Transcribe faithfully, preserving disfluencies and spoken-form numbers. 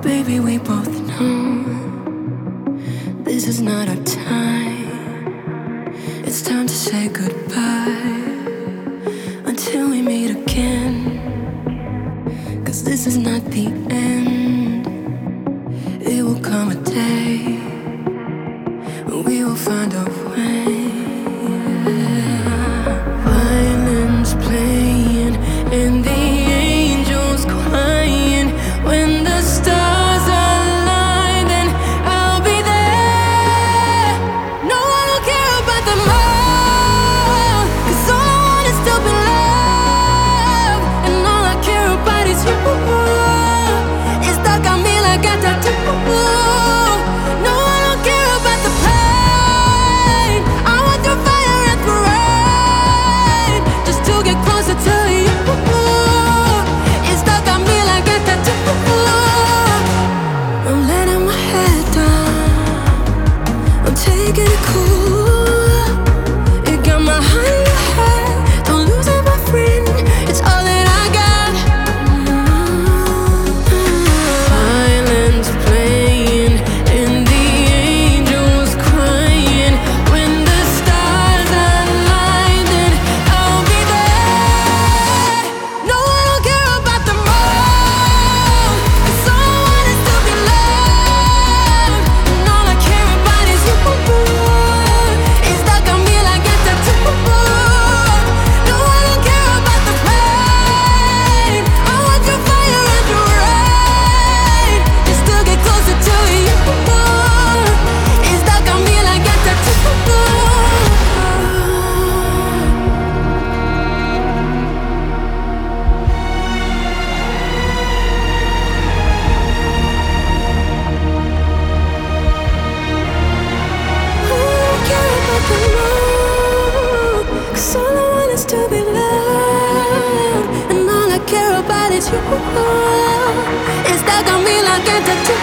Baby, we both know this is not our time. It's time to say goodbye until we meet again. 'Cause this is not the end. It will come a day when we will find a way. Violins playing and the angels crying. When the stars align, then I'll be there. No, I don't care about the more, 'cause all I want is to be loved. And all I care about is you. It's stuck on me like a tattoo. No, I don't care about the pain. I want through fire and through rain, just to get closer to you. It's stuck on me like a tattoo. I'm letting my head down, I'm taking it cool. You got my heart in your head, don't lose it, my friend. It's all that I got. Violins playing and the angels crying. When the stars align, then I'll be there. No, I don't care about the more, 'cause all I want is to be loved. And all I care about is you. It's stuck on me like a tattoo. No, I don't care about the pain. I want your fire and your rain, just to get closer to you. It's stuck on me like a tattoo. Cause all I want is to be loved, and all I care about is you. It's stuck on me like a tattoo.